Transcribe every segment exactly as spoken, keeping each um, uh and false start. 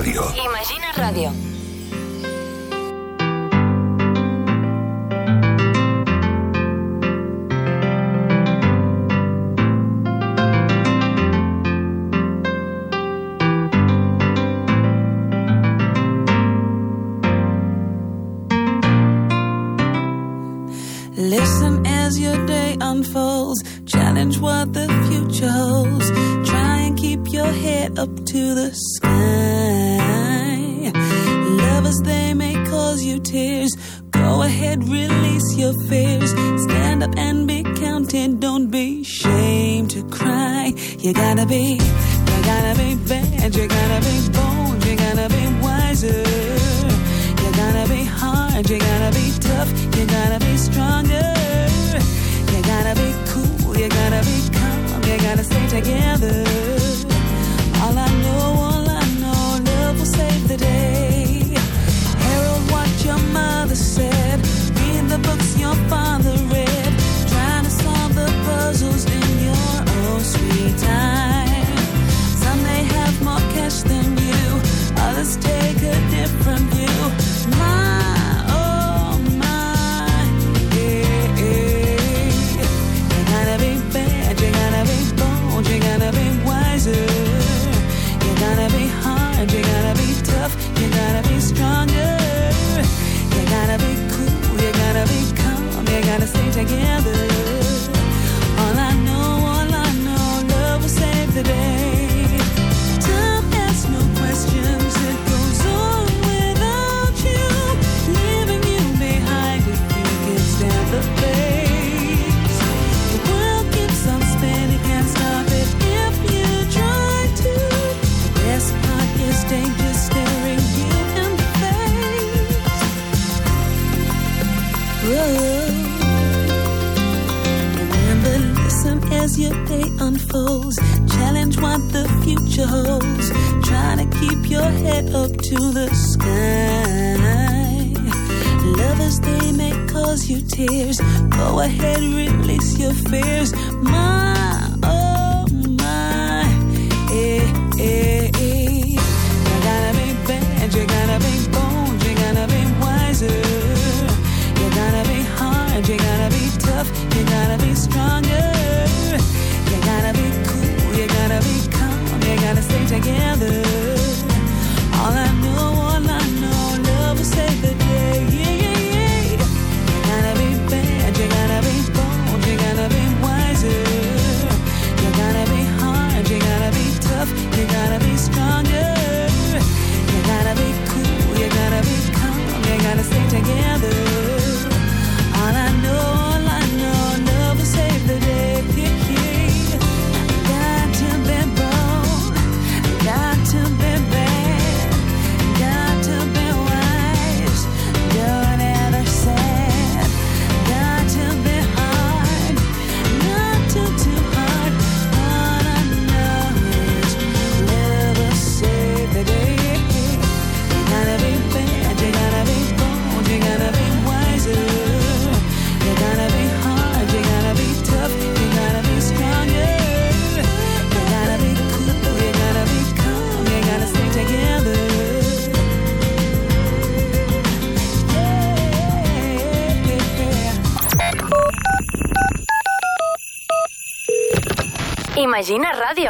Radio. Imagina Radio. Listen as your day unfolds. Challenge what the future holds. Try and keep your head up to the sky. Lovers, they may cause you tears. Go ahead, release your fears. Stand up and be counted. Don't be ashamed to cry. You gotta be, you gotta be bad. You gotta be bold. You gotta be wiser. You gotta be hard, you gotta be tough, you gotta be stronger. You gotta be cool, you gotta be calm, you gotta stay together. All I know, all I know, love will save the day. Herald what your mother said, read the books your father read, trying to solve the puzzles in your own sweet time. Some may have more cash than you, others take a different view. My, oh my, yeah, yeah. You gotta be bad, you gotta be bold, you gotta be wiser. You gotta be hard, you gotta be tough, you gotta be stronger. You gotta be cool, you gotta be calm, you gotta stay together. All I know, all I know, love will save the day. Time asks no questions, it goes on without you, leaving you behind if you can stand the pace. The world keeps on spinning, can't stop it if you try to. The best part is danger staring you in the face. Whoa. Remember, listen as your day unfolds. Challenge what the future holds. Try to keep your head up to the sky. Lovers, they may cause you tears. Go ahead, release your fears. My, oh my, eh, eh, eh. You gotta be bad, you gotta be bold, you gotta be wiser. You gotta be hard, you gotta be tough, you gotta be stronger. You gotta be cool, you gotta be calm, you gotta stay together. All I know, all I know, love will save the day. Yeah, yeah, yeah. You gotta be bad, you gotta be bold, you gotta be wiser. You gotta be hard, you gotta be tough, you gotta be stronger. You gotta be cool, you gotta be calm, you gotta stay together. All I know, all I know, love will save the day. Yeah, yeah. Got to be bold, got to be bad, got to be wise, don't ever sad. Got to be hard, not too too hard. All I know is love will save the day. You gotta be bad, you gotta be bold, you gotta be wiser. You gotta be hard, you gotta be tough, you gotta be stronger. You gotta be cool, you gotta be calm, you gotta stay together. Yeah. Imagina Radio.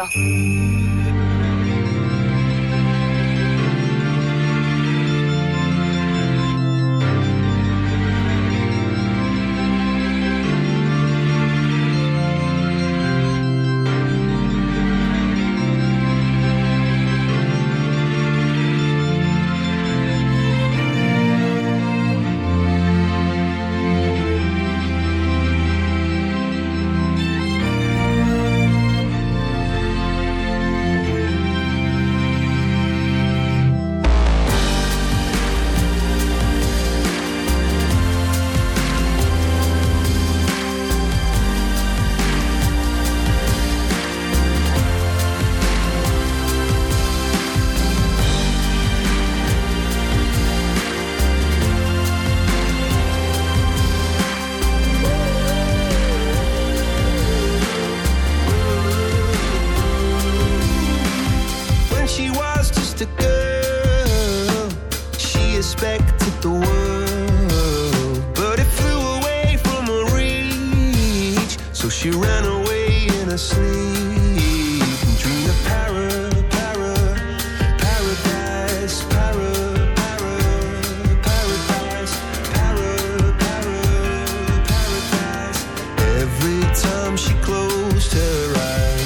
She ran away in her sleep and dreamed of para, para, paradise, para, para, paradise, para, para, paradise. Every time she closed her eyes.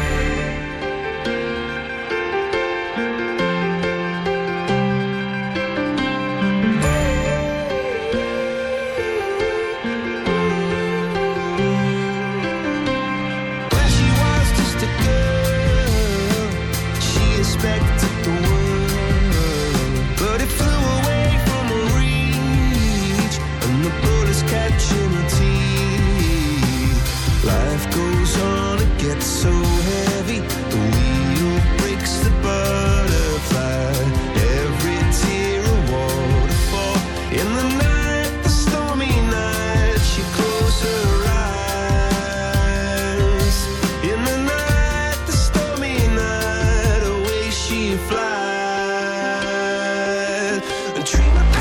So heavy, the wheel breaks the butterfly. Every tear a waterfall. In the night, the stormy night, she closed her eyes. In the night, the stormy night, away she flies. And dream of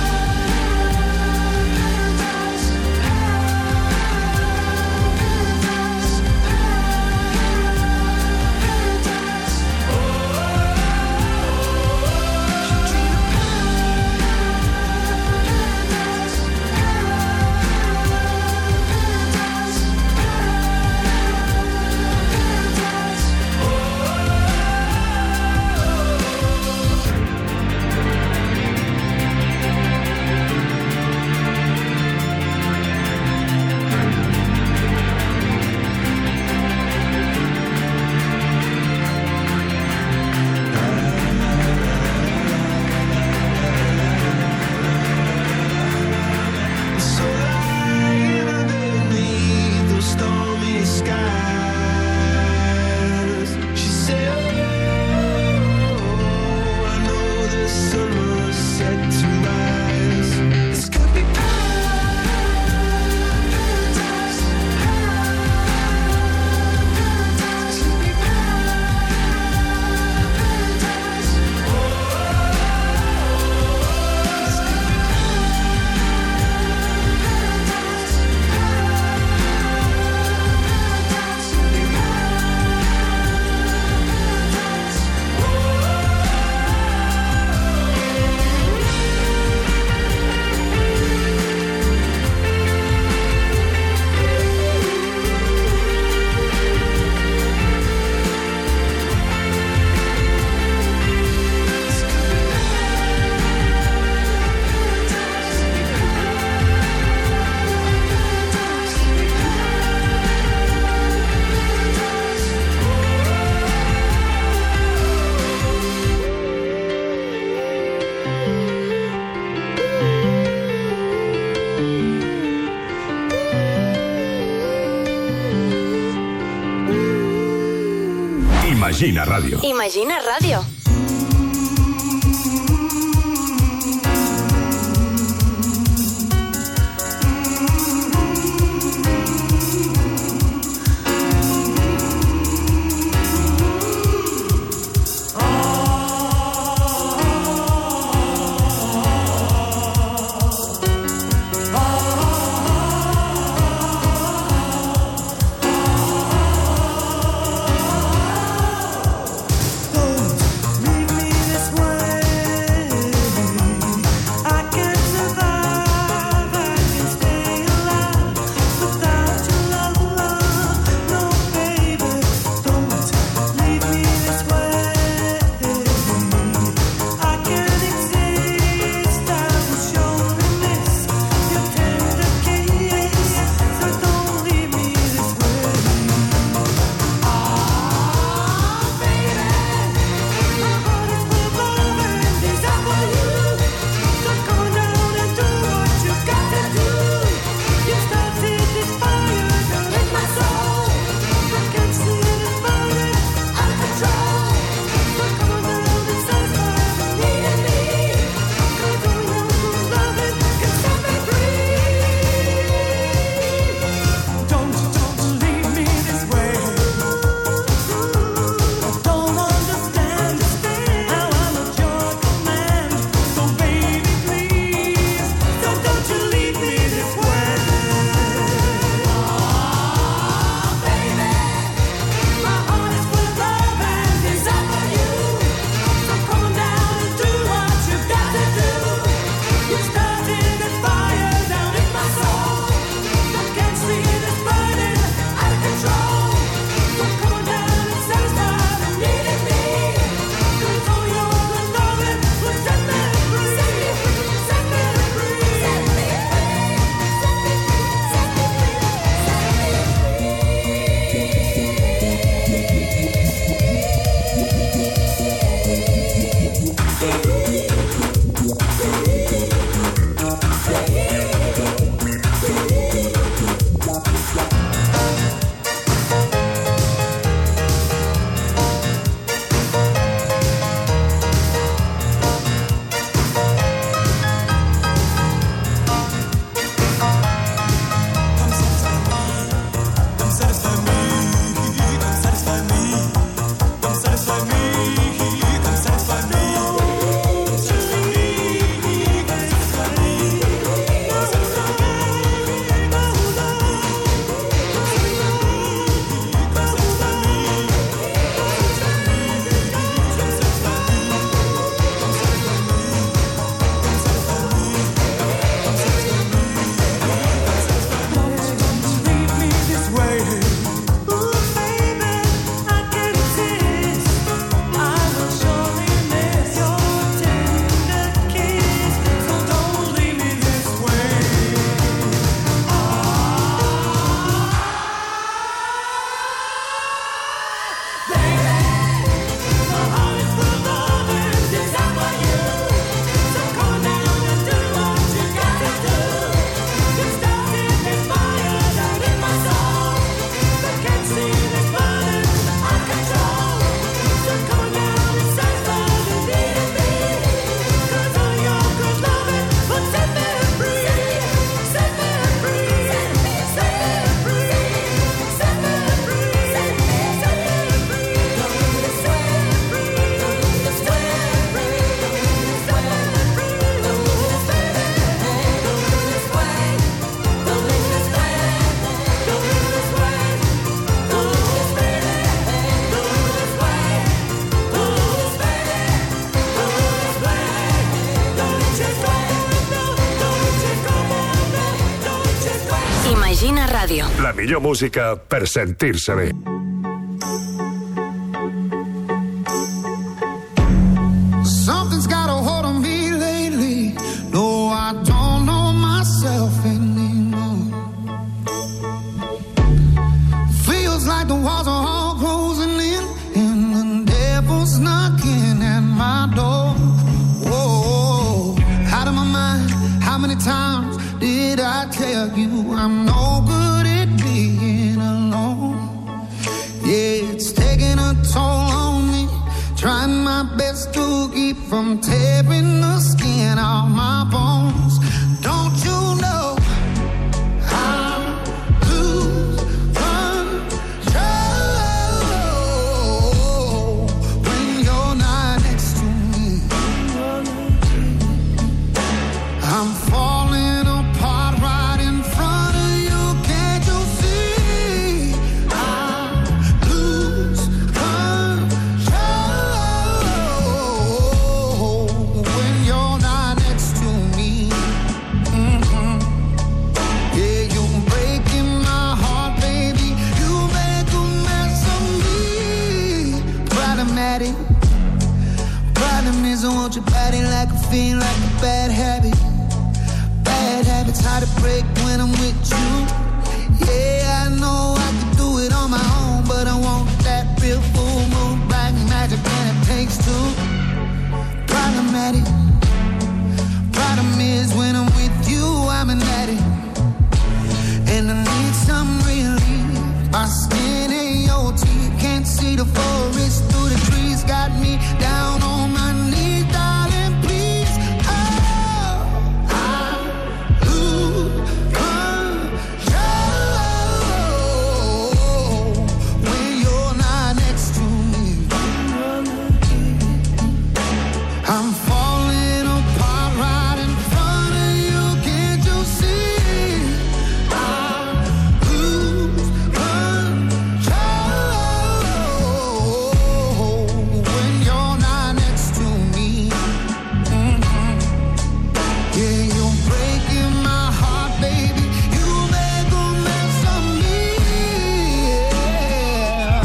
Imagina Radio. Imagina Radio. Imagina Radio. La millor música per sentir-se bé. Something's got a hold on me lately. No, I don't know myself anymore. Feels like the walls are all closing in, and the devil's knocking at my door. Whoa, out of my mind. How many times did I tell you I'm no good at being alone? Yeah, it's taking a toll on me. Trying my best to keep from tearing the skin off my bones. Don't you know I lose control when you're not next to me? I'm falling apart right in front of you. Can't you see? I lose control when you're not next to me. Mm-hmm. Yeah, you're breaking my heart, baby. You make a mess of me. Problematic. Problem is I want your body like a fiend, like a bad habit. Bad habits hard to break when I'm with you. Yeah, I know I can do it on my own, but I want that real full moon, black magic, and it takes two. Problematic. Problem is when I'm with you, I'm an addict, and I need some relief. My skin ain't your teeth, can't see the forest through the trees. Got me down on my knees, darling, please. Oh, I lose control when you're not next to me. I'm falling apart right in front of you. Can't you see? I lose control when you're not next to me. Mhm. Yeah, you're breaking my heart, baby. You make a mess of me. Yeah.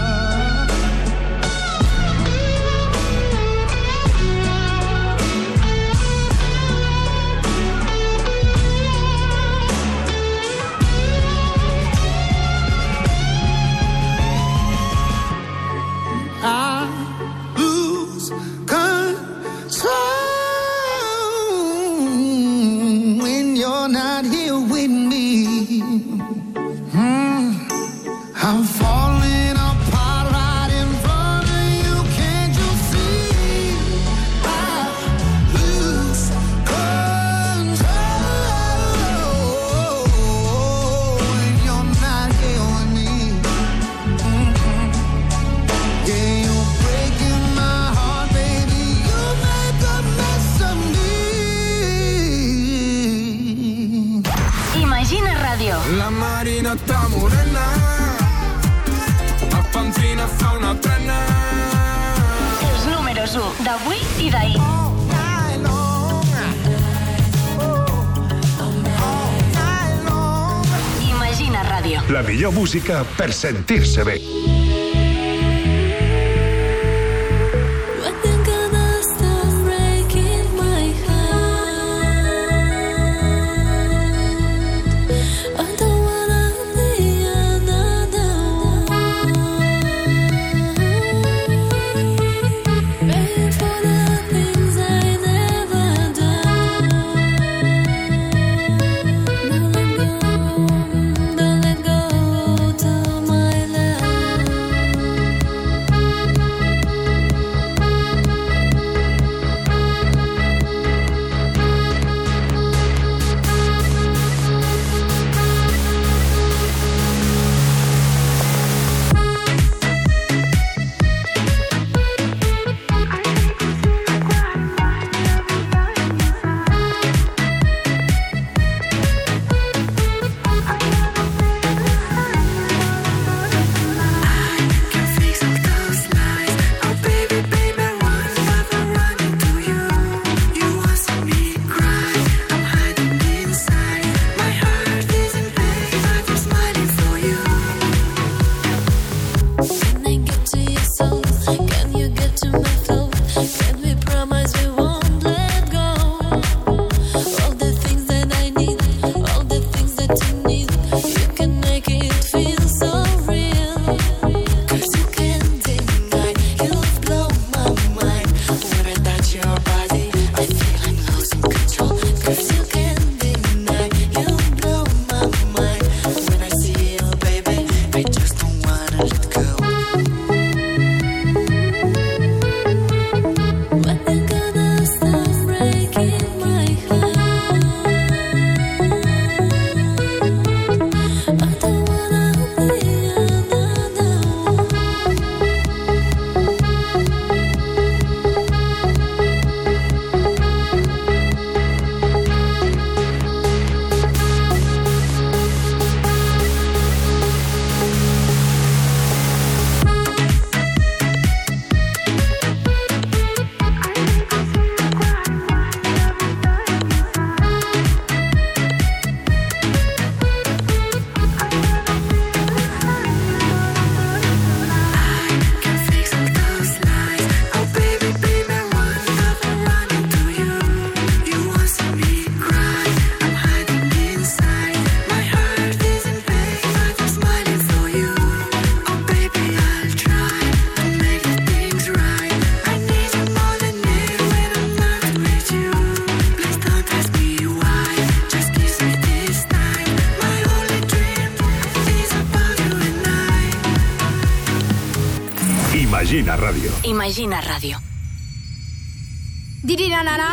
I lose control when you're not here with me. Mm. I'm falling apart right in front of you. Can't you see? I lose control when you're not here with me. Mhm. Yeah, you're breaking my heart, baby. You make a mess of me. Imagina Radio. La Marina sta morena, a Pantina fa una trena. Els números u d'avui i d'ahir. Imagina Radio. La millor música per sentir-se bé. I think I'll stop breaking my heart. I don't wanna be another one. Paying for the things I never done. Don't let go, don't let go to my love. Imagina Ràdio. Imagina Ràdio. Dirirarà.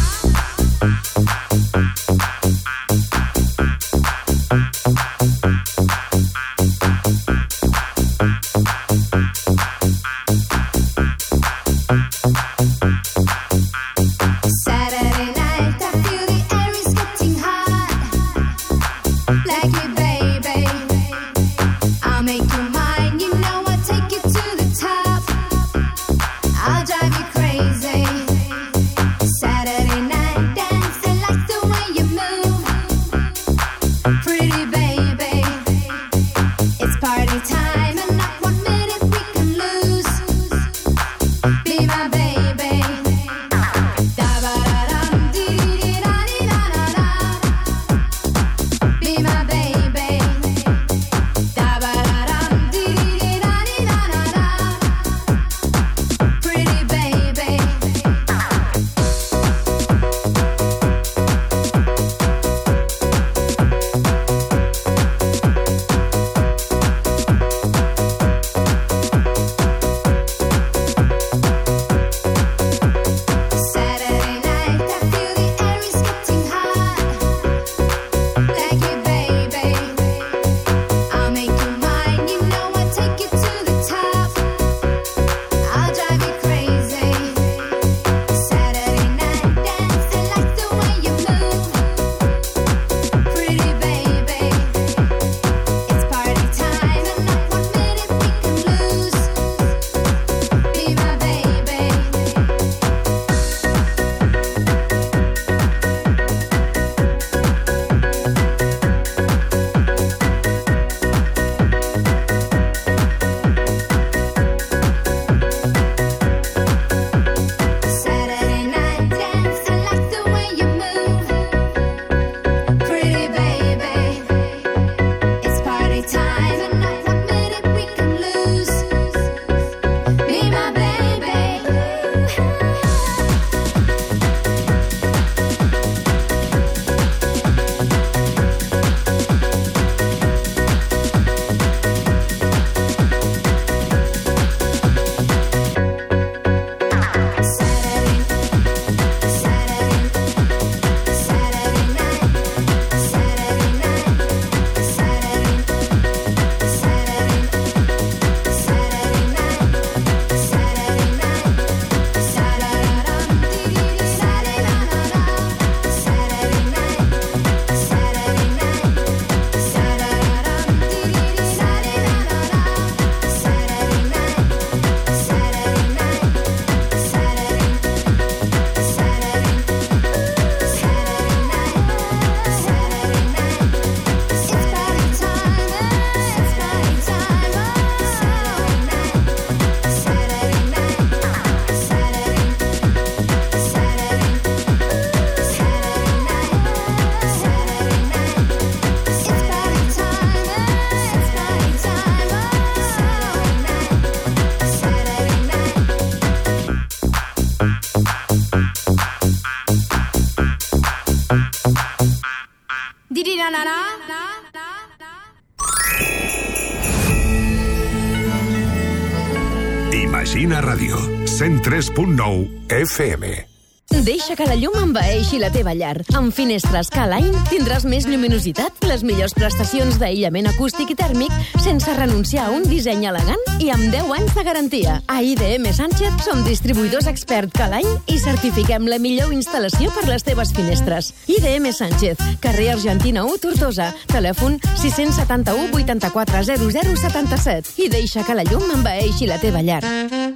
Imagina Ràdio, cent tres punt nou F M. Deixa que la llum envaeixi la teva llar. Amb Finestres K-Line tindràs més lluminositat, les millors prestacions d'aïllament acústic i tèrmic, sense renunciar a un disseny elegant i amb deu anys de garantia. A I D M Sánchez som distribuïdors expert K-Line i certifiquem la millor instal·lació per les teves finestres. I D M Sánchez, carrer Argentina u, Tortosa. Telèfon sis set u, vuitanta-quatre, zero zero, setanta-set. I deixa que la llum envaeixi la teva llar.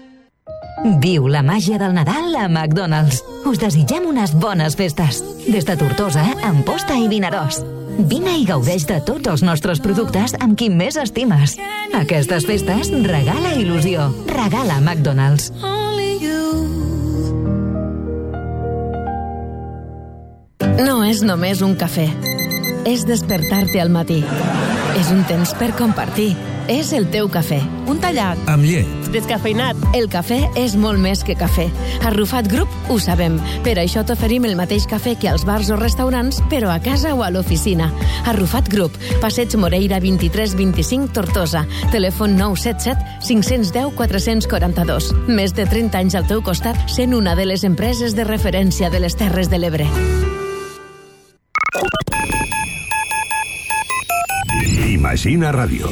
Viu la màgia del Nadal a McDonald's. Us desitgem unes bones festes. Des de Tortosa, Amposta i Vinaròs. Vine i gaudeix de tots els nostres productes amb qui més estimes. Aquestes festes regala il·lusió. Regala McDonald's. No és només un cafè. És despertar-te al matí. És un temps per compartir. és el teu cafè. Un tallat. Amb llet. Descafeinat. El cafè és molt més que cafè. A Rufat Group ho sabem. Per això t'oferim el mateix cafè que als bars o restaurants, però a casa o a l'oficina. A Rufat Group, Passeig Moreira vint-i-tres vint-i-cinc, Tortosa. Telèfon nou set set cinc un zero quatre quatre dos. Més de trenta anys al teu costat, sent una de les empreses de referència de les Terres de l'Ebre. Imagina Ràdio.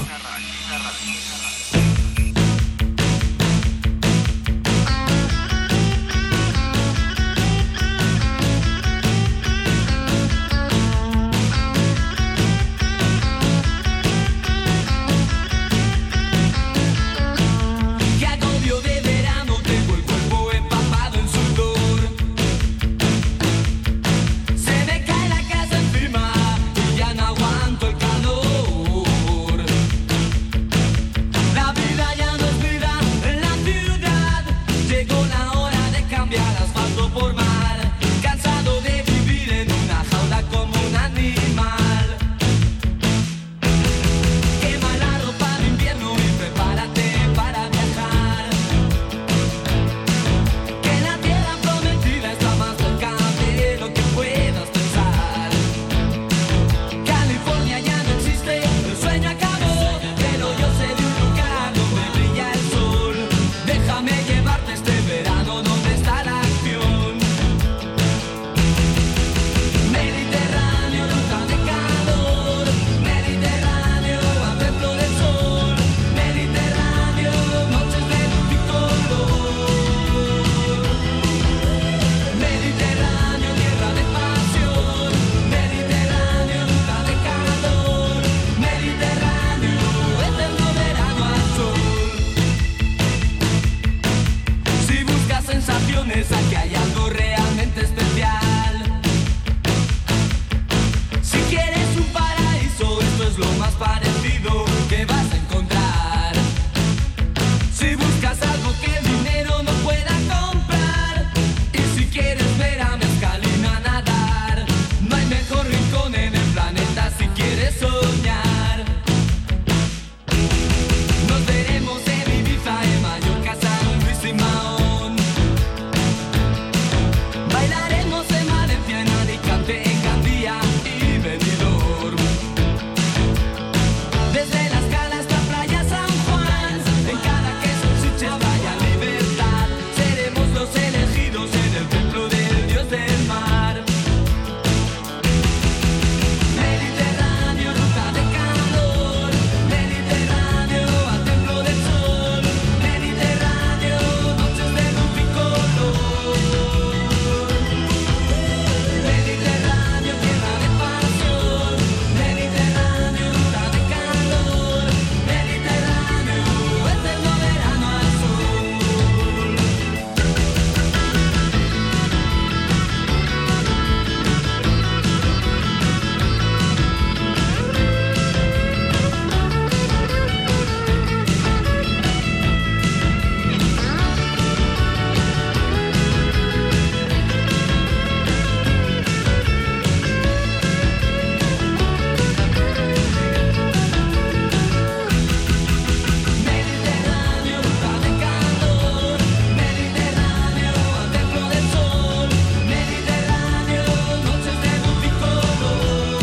Aquí hay algo realmente especial. Si quieres un paraíso, esto es lo más parecido que vas a encontrar. Si buscas algo que el dinero no pueda comprar, y si quieres ver a Mezcalina nadar, no hay mejor rincón en el planeta si quieres soñar. Nos veremos en Ibiza, en Mallorca, San Luis y Mahón. Bailaremos en Valencia, en Alicante, en Gandía y Benidorm. Desde las Calas hasta Playa San Juan, en cada queso, Sitges, Playa Libertad, seremos los elegidos en el templo del Dios del mar. Mediterráneo, ruta de calor, Mediterráneo, al templo del sol, Mediterráneo, noches de luz y color. Mediterráneo, tierra de pasión, Mediterráneo, ruta de calor, Mediterráneo, eterno verano azul. Mediterráneo, ruta de calor, Mediterráneo, al templo del sol, Mediterráneo, noches de luz y color.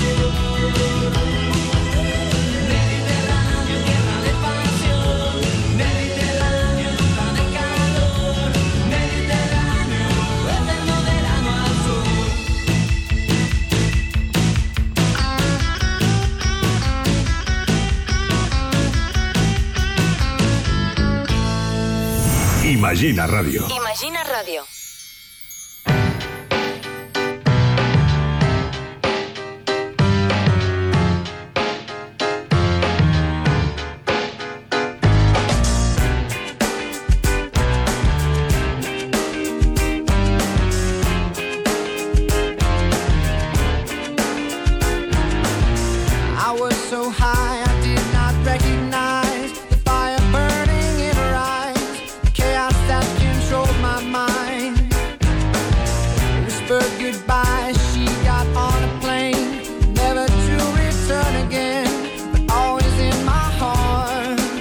Mediterráneo, tierra de pasión, Mediterráneo, ruta de calor, Mediterráneo, eterno verano azul. Imagina Ràdio. Imagina Ràdio. I was so high I did not recognize the fire burning in her eyes, the chaos that controlled my mind. Whispered goodbye, she got on a plane, never to return again, but always in my heart.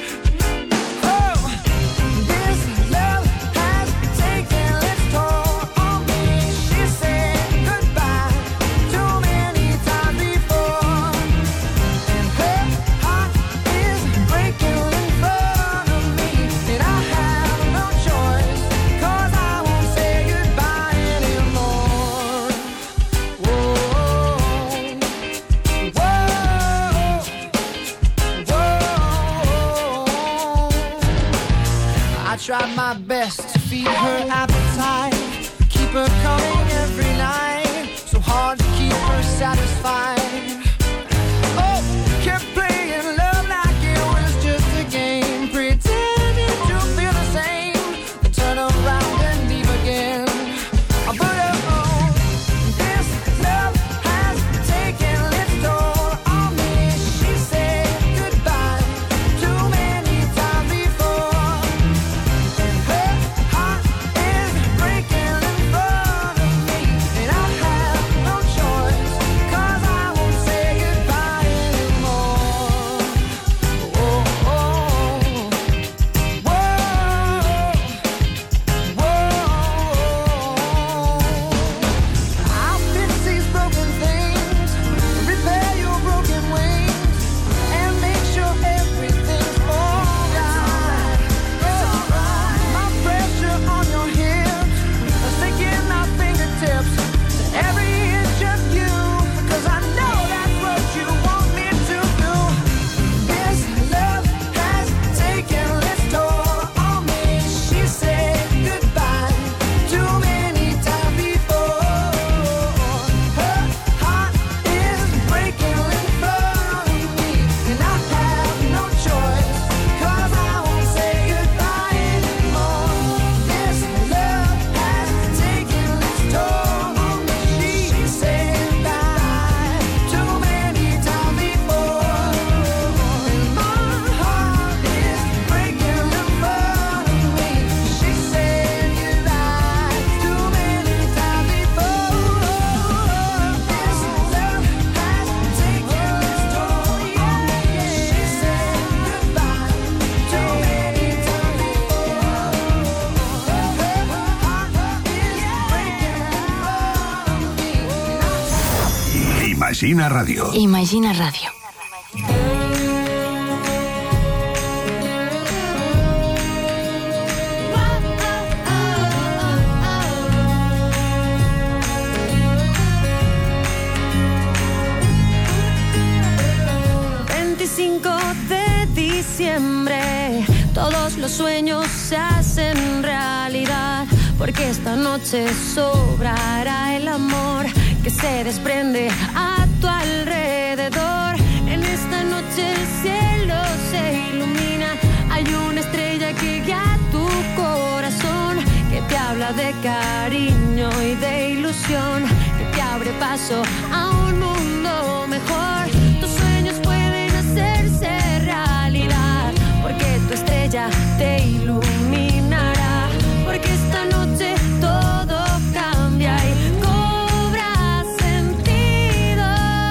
I tried my best to feed her appetite, keep her coming every night, so hard to keep her satisfied. Oh, kept playing love like it was just a game, pretending to feel the same, then turn around and leave again. But oh, this love has taken its toll on me. She said goodbye too many times before, and her heart is breaking in front of me, and I have no choice, 'cause I won't say goodbye anymore. Oh, oh, whoa, whoa. I'll fix these broken things, repair your broken wings, and make sure everything's alright. It's alright. My pressure on your hips, sinking my fingertips to every inch of you, 'cause I know that's what you want me to do. This love has taken its toll on me. She said goodbye too many times before. Her heart is breaking in front of me, and I have no choice, 'cause I won't say goodbye anymore. This love has taken its toll on me. She said goodbye too many times before, and my heart is breaking in front of me. She said goodbye too many times before. This love has taken its toll on me. She said goodbye too many times before. Her heart is breaking in front of me. Imagina Radio. Imagina Radio. veinticinco de diciembre, todos los sueños se hacen realidad, porque esta noche sobrará el amor que se desprende a tu alrededor. En esta noche el cielo se ilumina, hay una estrella que guía tu corazón, que te habla de cariño y de ilusión, que te abre paso a un mundo mejor. Tus sueños pueden hacerse realidad, porque tu estrella te iluminará, porque esta noche todo cambia y cobra sentido.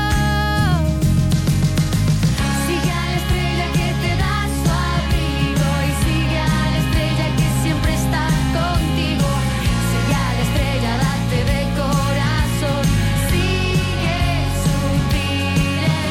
Sigue a la estrella que te da su abrigo, y sigue a la estrella que siempre está contigo. Sigue a la estrella, date de corazón, sigue su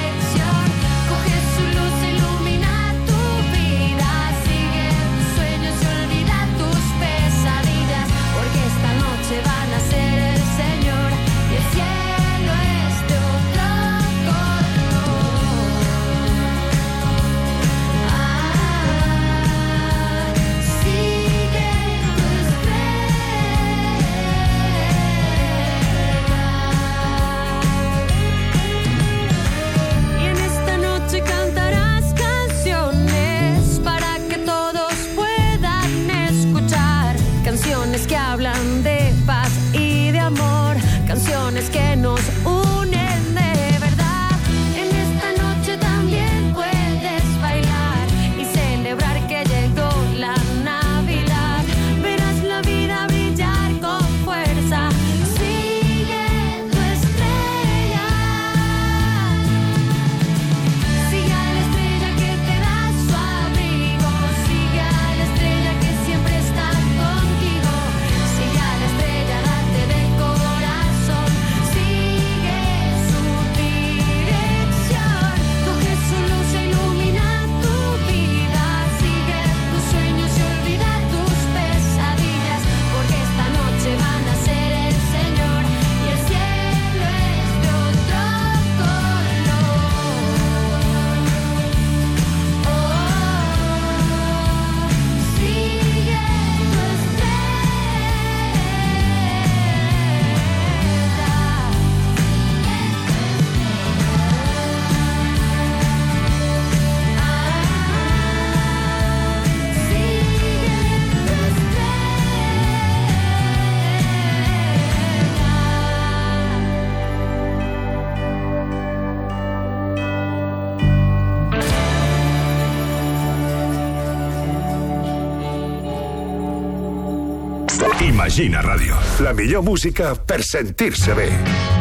Imagina Ràdio. La millor música per sentir-se bé.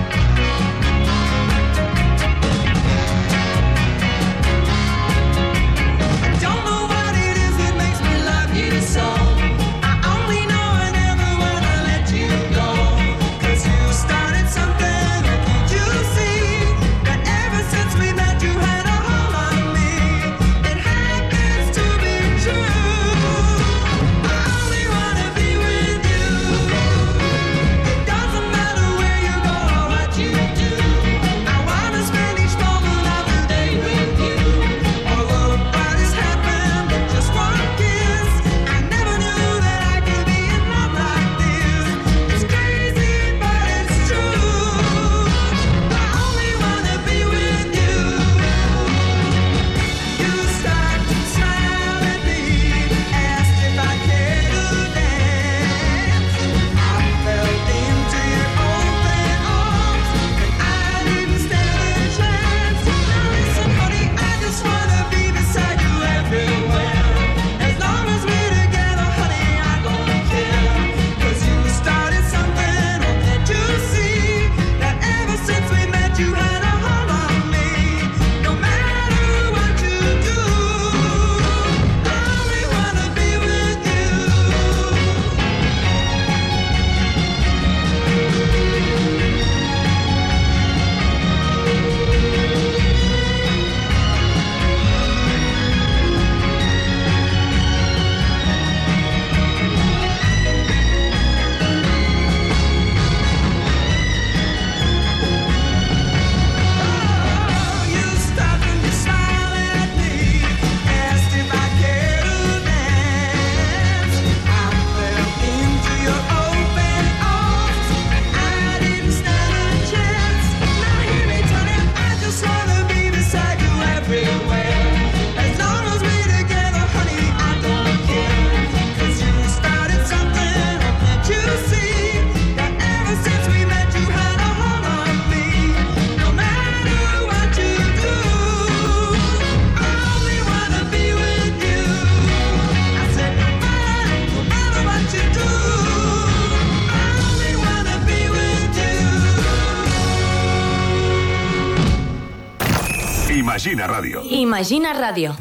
Imagina Ràdio. Imagina Ràdio.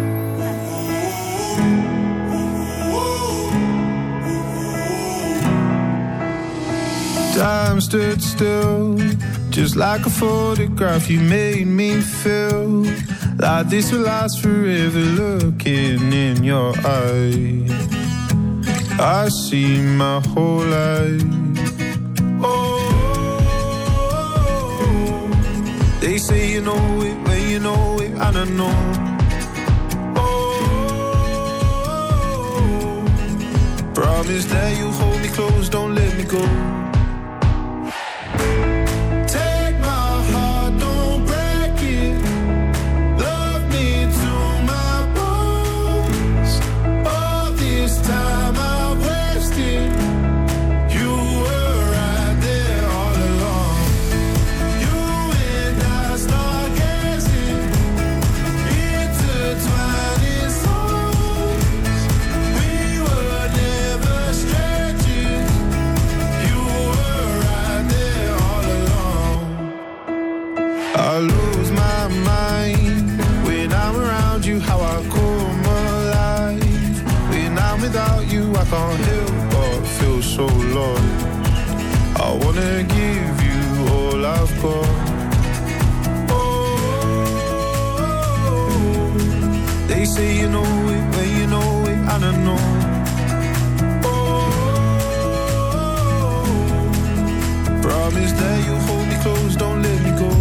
Time stood still, just like a photograph. You made me feel like this will last forever. Looking in your eyes, I see my whole life. Oh, they say you know it when you know it, and I know. Oh, promise that you hold me close, don't let me go. I lose my mind when I'm around you, how I come alive. When I'm without you, I can't help but feel so lost. I wanna give you all I've got. Oh, they say you know it when you know it, and I know. Oh, promise that you hold me close, don't let me go.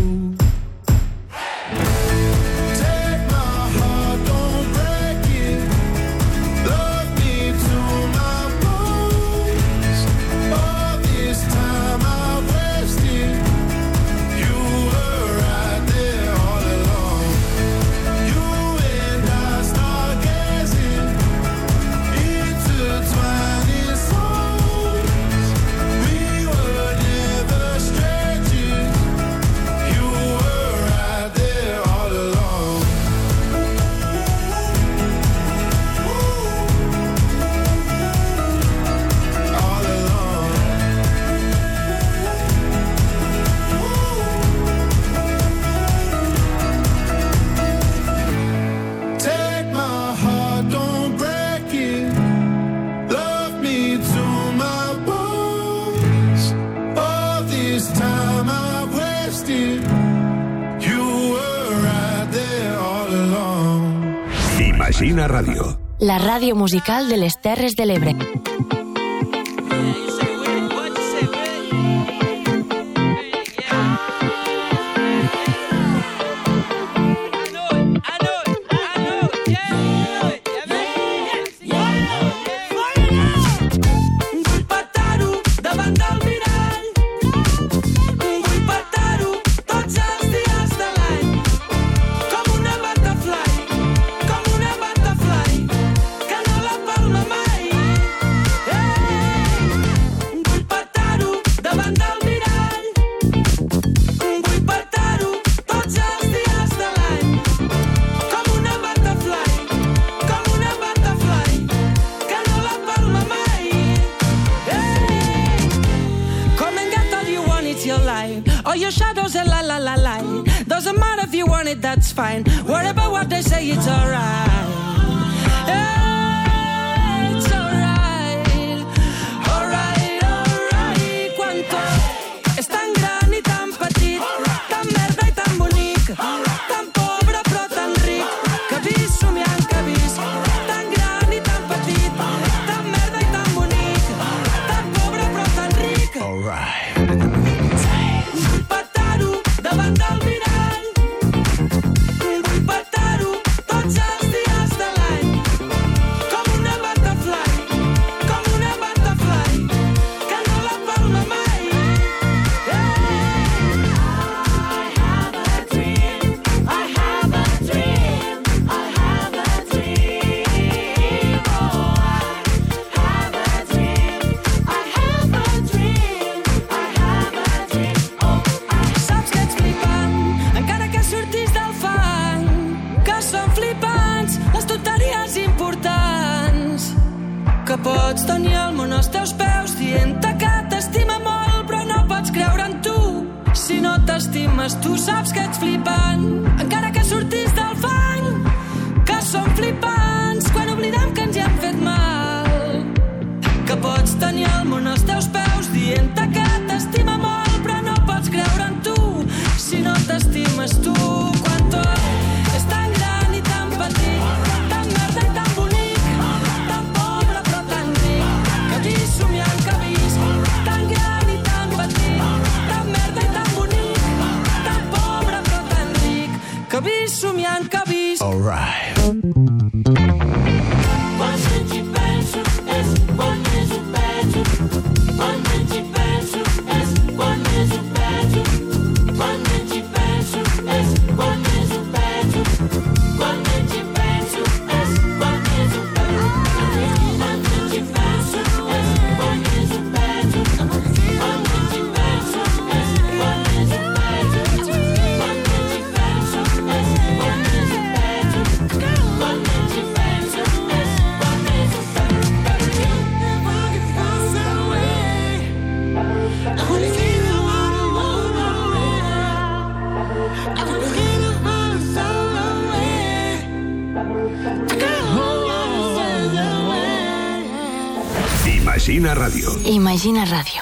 Strangers, you were never strangers. Imagina Ràdio. La ràdio musical de les Terres de l'Ebre. That's fine. Worry about what they say, it's alright. Yeah, it's alright. Alright, alright. Quanto és tan gran i tan petit, tan merda i tan bonic, tan pobre però tan ric, que vist somiant que vist. Tan gran i tan petit, tan merda i tan bonic, tan pobre però tan ric. Alright. Vull petar-ho davant del mirall. Pots tenir el món als teus peus dient-te que t'estima molt, però no pots creure en tu. Si no t'estimes, tu saps que ets flipant, encara que surtis del fang, que som flipants quan oblidem que ens hi hem fet mal. Que pots tenir el món als teus peus dient-te que t'estima molt, però no pots creure en tu. Si no t'estimes, tu quan tot és tan gran i tan petit, tan merda i tan bonic, tan pobre però tan ric, que vist somiant que vist, tan gran i tan petit, tan merda i tan bonic, tan pobre però tan ric, que vist somiant que vist. Alright. Quan menys hi penso és quan més ho penso, quan menys hi penso és quan més ho penso, quan menys hi penso és quan més ho penso, quan menys hi penso és quan més ho penso, quan menys hi penso és quan més ho penso, quan menys hi penso és quan més ho penso, quan menys hi penso és quan més ho penso, quan menys hi penso és quan més ho penso. Imagina Ràdio. Imagina Ràdio.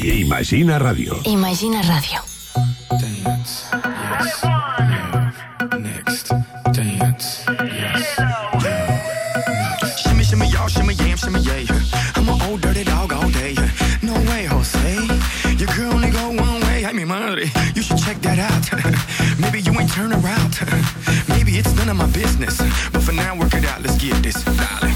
Imagina Radio. Imagina Radio. Dance, yes, love, next. Dance, yes, love. Shimmy, shimmy, y'all, shimmy, yam, shimmy, yeah. I'm an old dirty dog all day. No way, Jose. Your girl only go one way. I mean, money. You should check that out. Maybe you ain't turn around. Maybe it's none of my business. But for now, work it out. Let's get this, darling.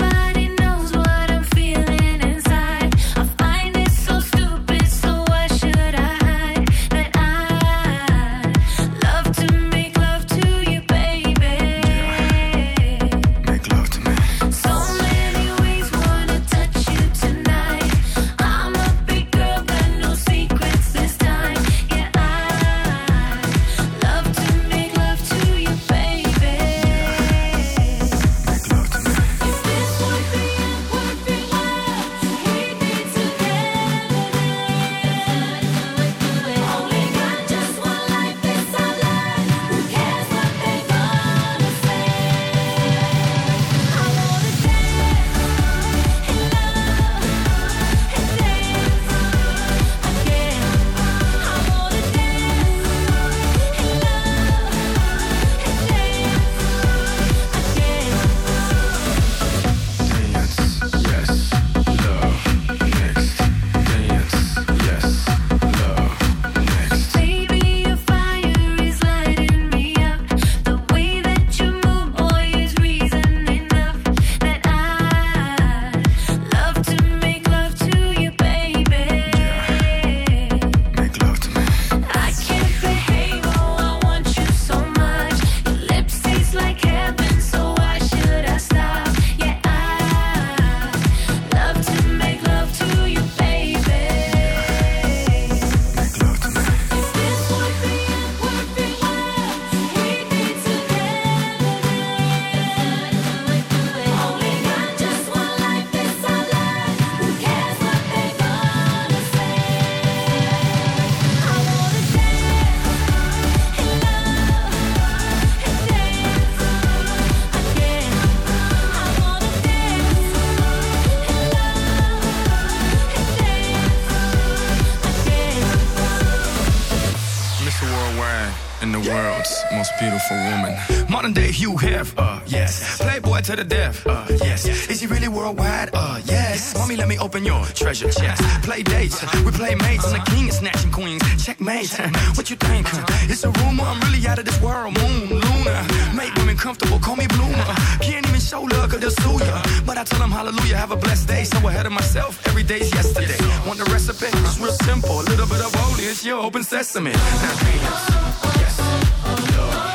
Modern day Hugh Hef, uh, yes. Playboy to the death, uh, yes. Is he really worldwide? Uh, yes. Mommy, let me open your treasure chest. Play dates, we play mates. I'm the king of snatching queens. Checkmate, what you think? It's a rumor, I'm really out of this world. Moon, Luna, make women comfortable, call me Bloomer. Can't even show love, cause they'll sue ya. But I tell them hallelujah, have a blessed day. So ahead of myself, every day's yesterday. Want the recipe? It's real simple. A little bit of holy, it's your open sesame. Now dance, yes, love.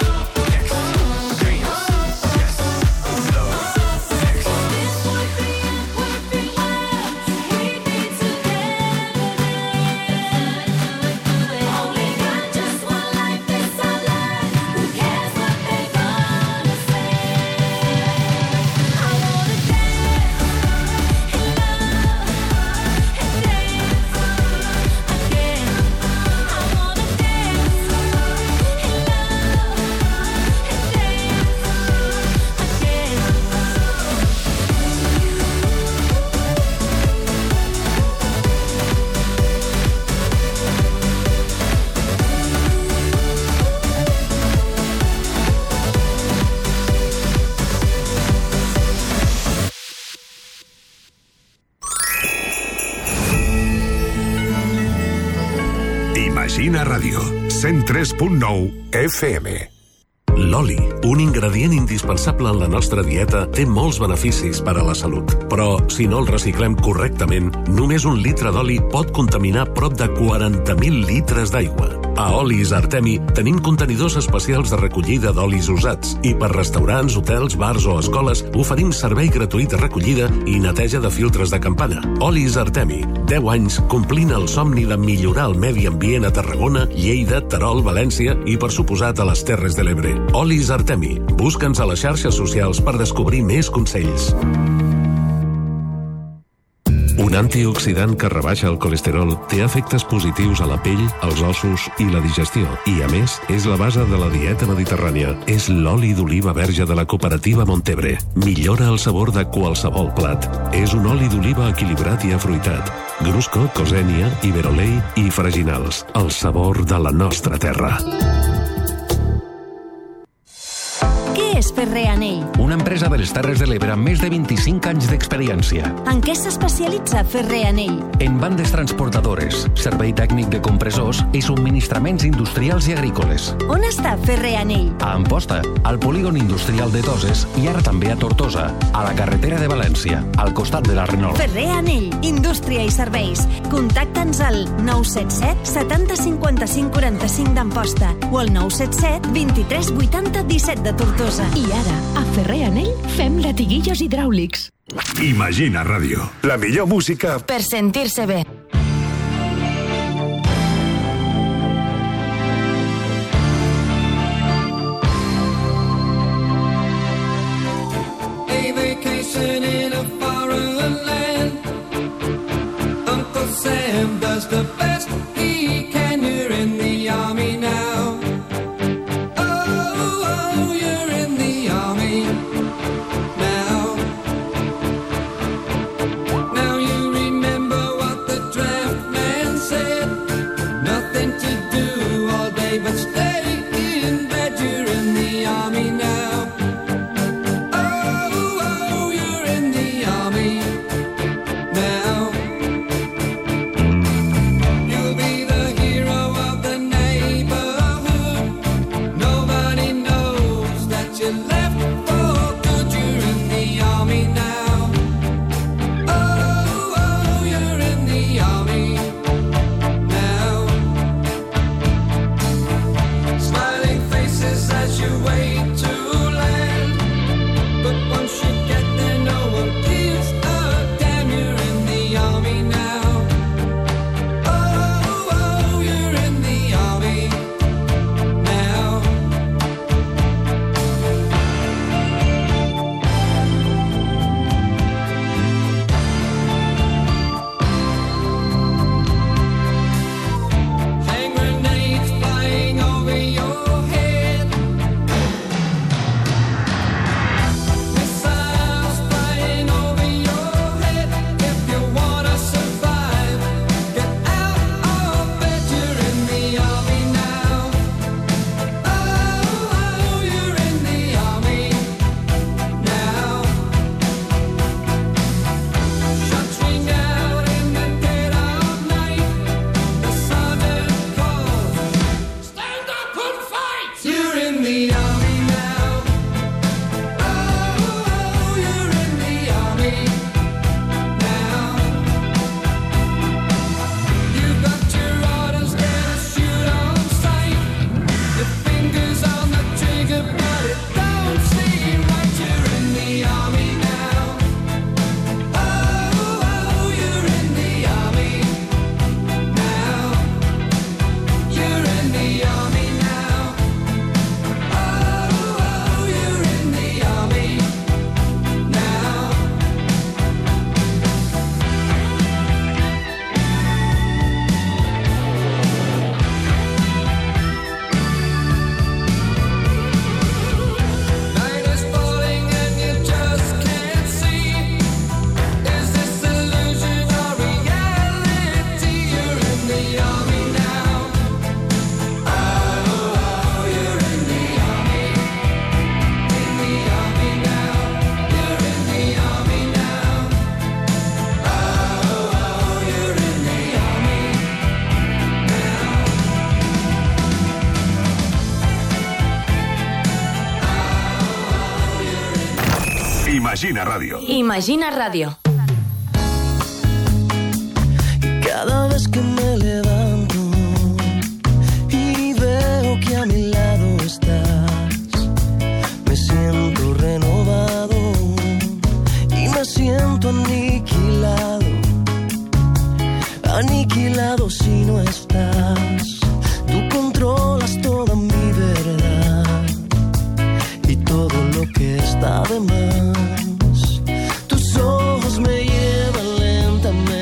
Imagina Radio, cent tres punt nou F M. L'oli, un ingredient indispensable en la nostra dieta, té molts beneficis per a la salut. Però, si no el reciclem correctament, només un litre d'oli pot contaminar prop de quaranta mil litres d'aigua. A Olis Artemi tenim contenidors especials de recollida d'olis usats i per restaurants, hotels, bars o escoles oferim servei gratuït de recollida i neteja de filtres de campana. Olis Artemi, deu anys complint el somni de millorar el medi ambient a Tarragona, Lleida, Terol, València i, per suposat, a les Terres de l'Ebre. Olis Artemi. Busca'ns a les xarxes socials per descobrir més consells. Un antioxidant que rebaixa el colesterol, té efectes positius a la pell, als ossos i la digestió. I, a més, és la base de la dieta mediterrània. És l'oli d'oliva verge de la cooperativa Montebre. Millora el sabor de qualsevol plat. És un oli d'oliva equilibrat i afruitat. Grusco, Cosènia, Iberolei i Fraginals. El sabor de la nostra terra. Què és Ferrer Anell? Una empresa de les Terres de l'Ebre amb més de vint-i-cinc anys d'experiència. En què s'especialitza Ferrer Anell? En bandes transportadores, servei tècnic de compressors i subministraments industrials i agrícoles. On està Ferrer Anell? A Amposta, al polígon industrial de Toses i ara també a Tortosa, a la carretera de València, al costat de la Renault. Ferrer Anell, indústria i serveis. Contacta'ns al nou set set setanta cinquanta-cinc quaranta-cinc d'Amposta o al nou set set vint-i-tres vuitanta disset de Tortosa. I ara, a Ferrer Anell, fem latiguillos hidràulics. Imagina Ràdio. La millor música per sentir-se bé. A vacation in a foreign land. Uncle Sam does the best he can. You're in the army now. But stay in bed, you're in the army now. Oh, oh, you're in the army now. You'll be the hero of the neighborhood. Nobody knows that you left for good. You're in the army now. Oh, oh, you're in the army. As you wait to land, but once you get there, no one gives a damn. You're in the army now. Oh, oh, you're in the army now. Hand grenades flying over your head. Imagina Radio. Imagina Radio. Cada vez que me levanto y veo que a mi lado estás, me siento renovado y me siento aniquilado, aniquilado si no estás. Tú controlas toda mi verdad y todo lo que está de más. Tus ojos me llevan lentamente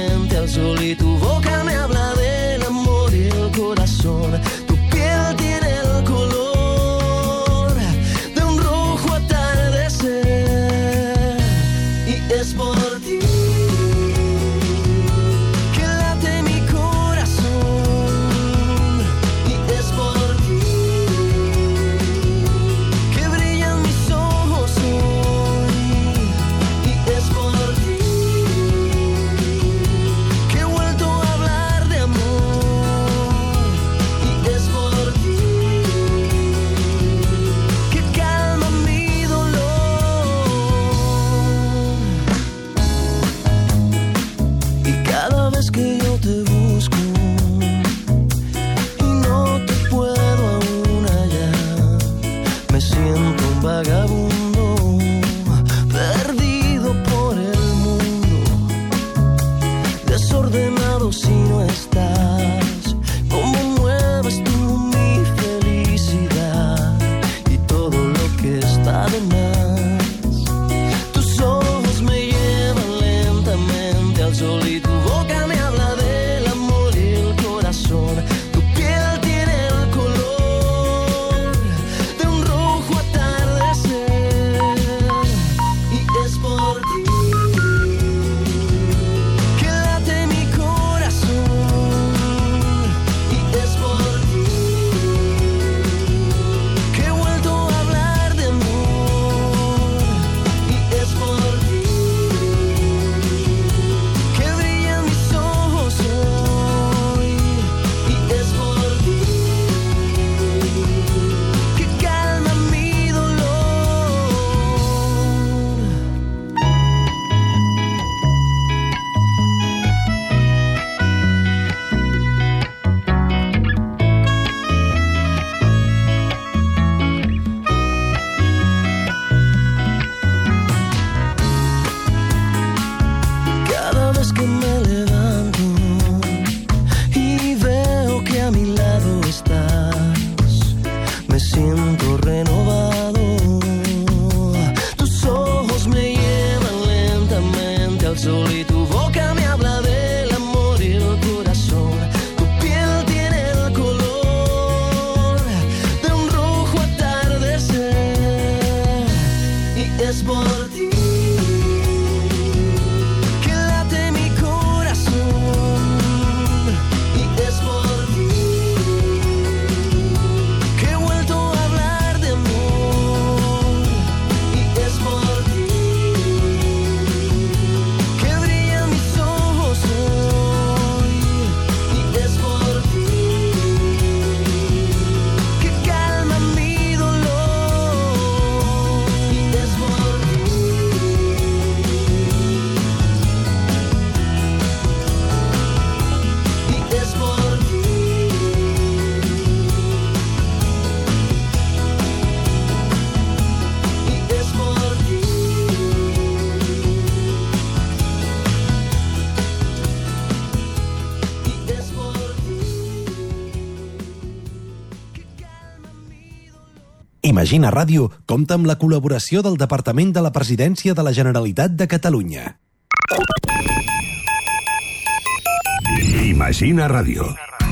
yo te busco y no te puedo aún hallar. Me siento un vagabundo perdido por el mundo, desordenado si no estás. ¿Cómo mueves tú mi felicidad y todo lo que está de más? Tus ojos me llevan lentamente al sol y tu boca me habla del amor y el corazón. Tu piel tiene el color de un rojo atardecer y es por ti que late mi corazón y es por ti que he vuelto a hablar de amor y es por ti que brillan mis ojos hoy y es por ti que calma mi dolor. Cada vez que me levanto y veo que a mi lado estás, me siento renovado. Tus ojos me llevan lentamente al sol y tu boca me habla del amor y el corazón. Tu piel tiene el color de un rojo atardecer y es por ti que late mi corazón y es por ti que he vuelto a hablar de amor y es por ti que brillan mis ojos hoy y es por ti que calma mi dolor y es por ti y es por ti y es por ti. Imagina Ràdio compta amb la col·laboració del Departament de la Presidència de la Generalitat de Catalunya. Imagina Ràdio.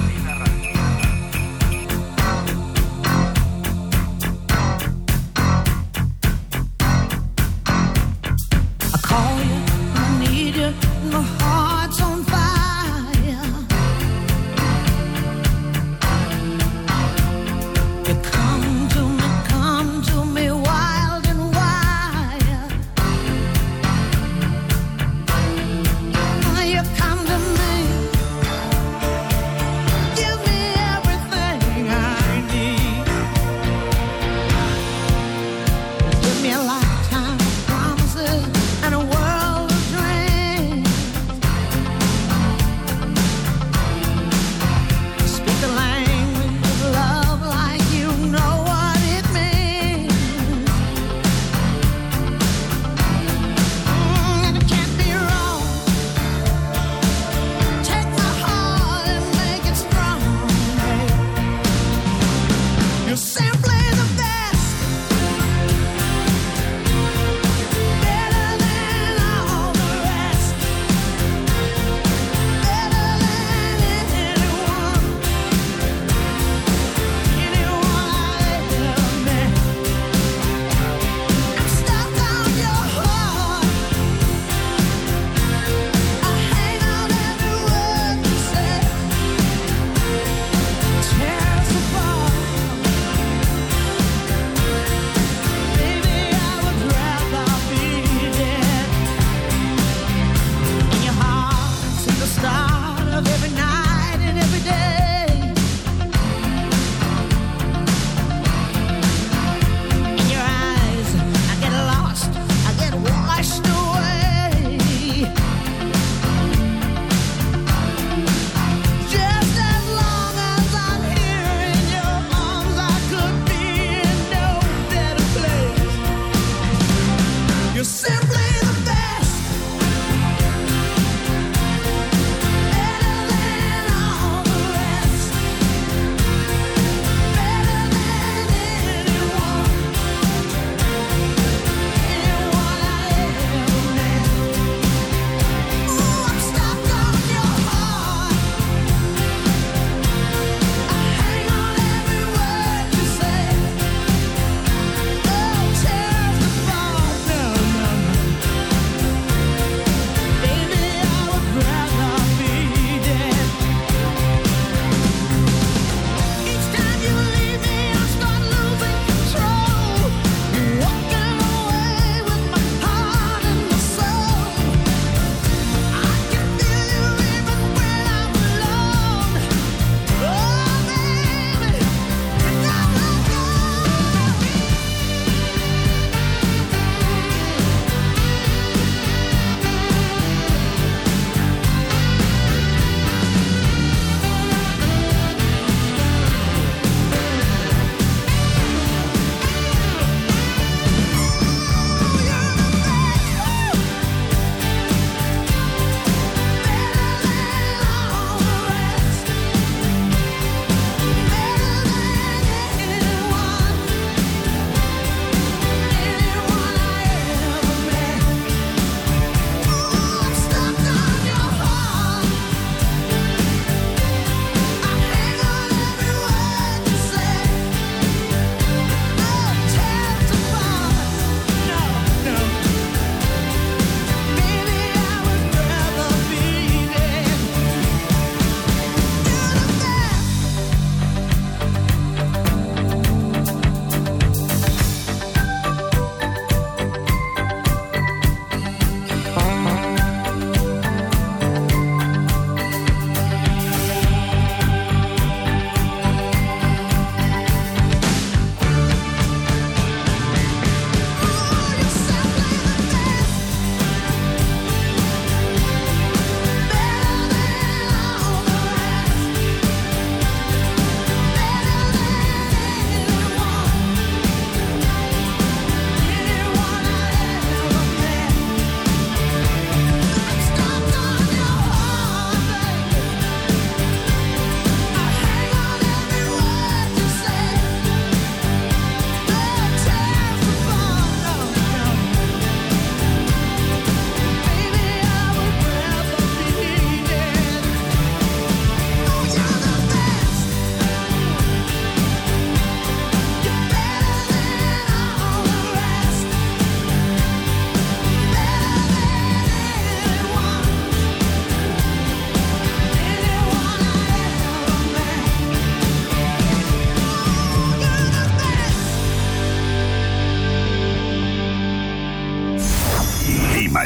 I call you, I need you, my heart's on fire. You come to me, come to me wild and wild. You come to me, give me everything I need. Give me a lifetime of promises and a world of dreams.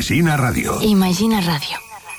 Imagina Radio. Imagina Radio.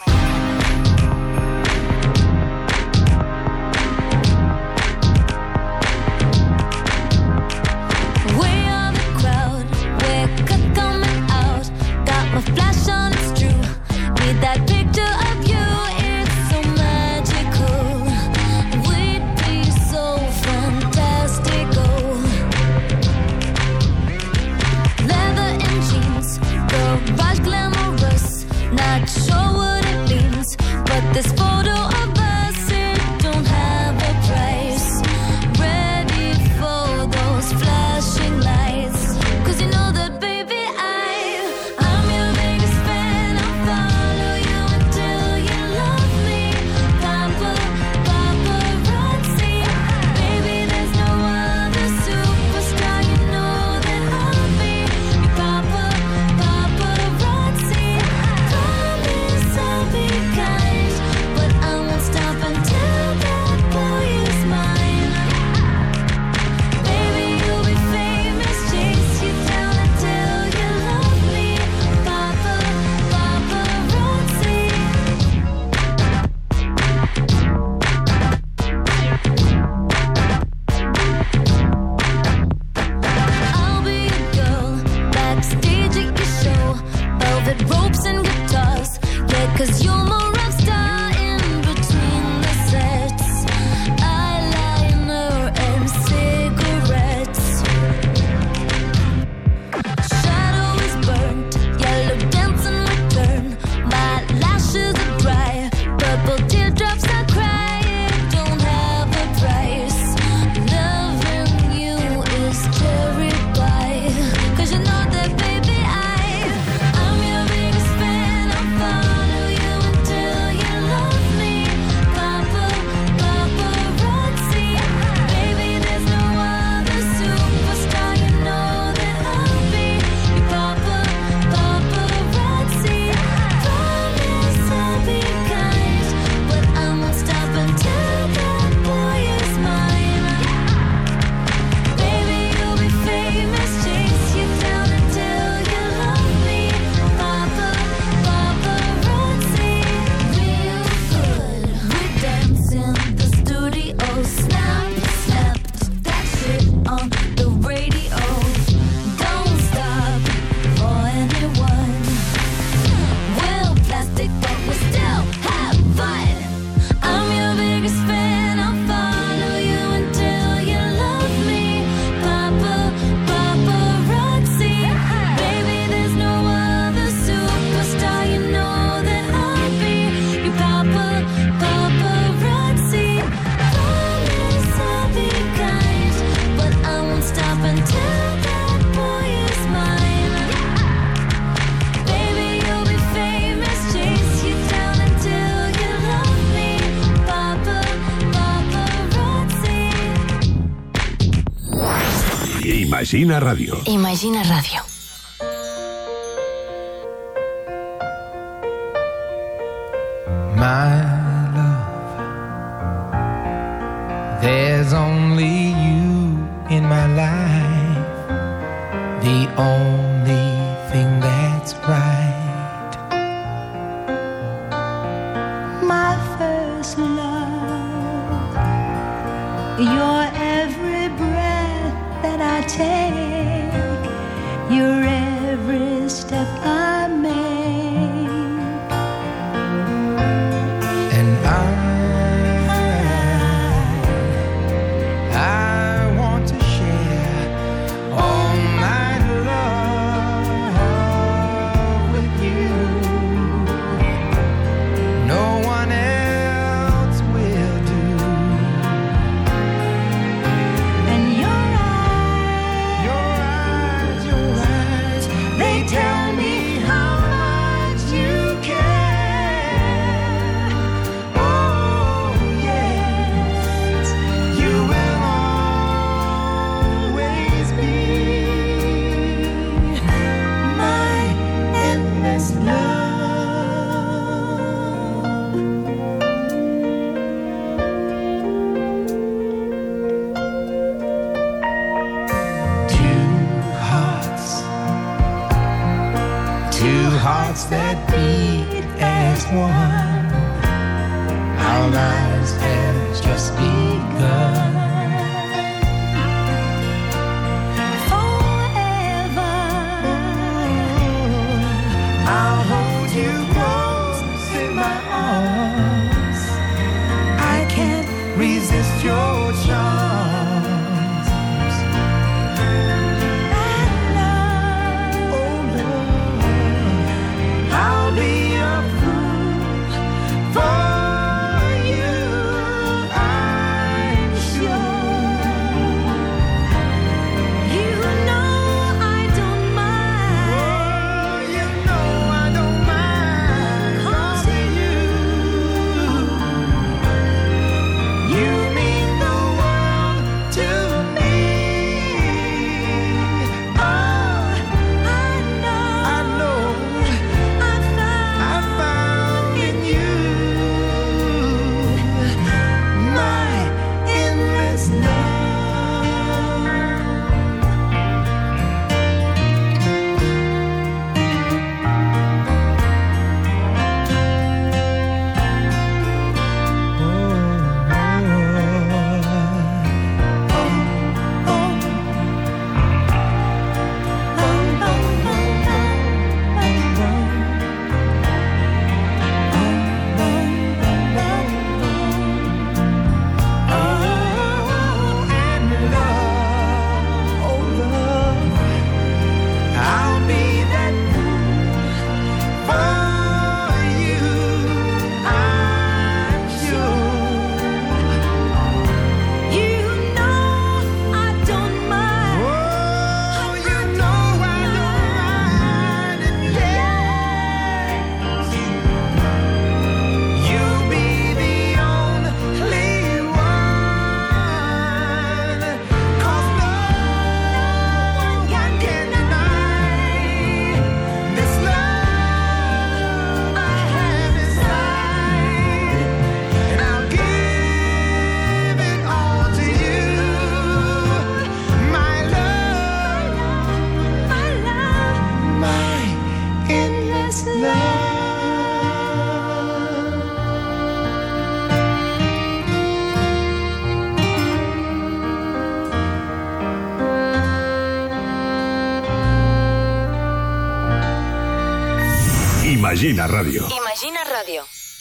Imagina Radio. Imagina Radio. My love, there's only you in my life, the only thing that's right. My first love, your every breath that I take, your every step I make, and I, I want to share all my love with you. No one else will do. and your eyes, our lives have just begun. Forever, I'll hold you close in my arms. I can't resist your charms. I'll be a fool for you, I'm sure. you know I don't mind. Oh, you know I don't mind. 'Cause you, you mean the world to me. Oh, I know, I know. I found in you my endless love. Oh, and love, oh love, I'll be that fool for you, I'm sure. You know I don't mind. Oh, you know I don't mind, and yes, you'll be the only one. 'Cause no one can deny this love I have inside, and I'll give it all to you, my love, my love, my endless love. Imagina Radio. Imagina Radio.